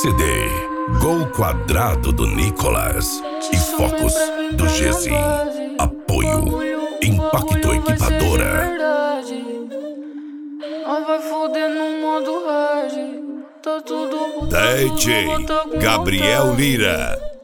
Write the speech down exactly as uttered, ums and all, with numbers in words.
C D Gol Quadrado do Nicolas e Focus do Gezi. Apoio Impacto Equipadora. Vai foder no modo hard. Tá tudo D J Gabriel Lira.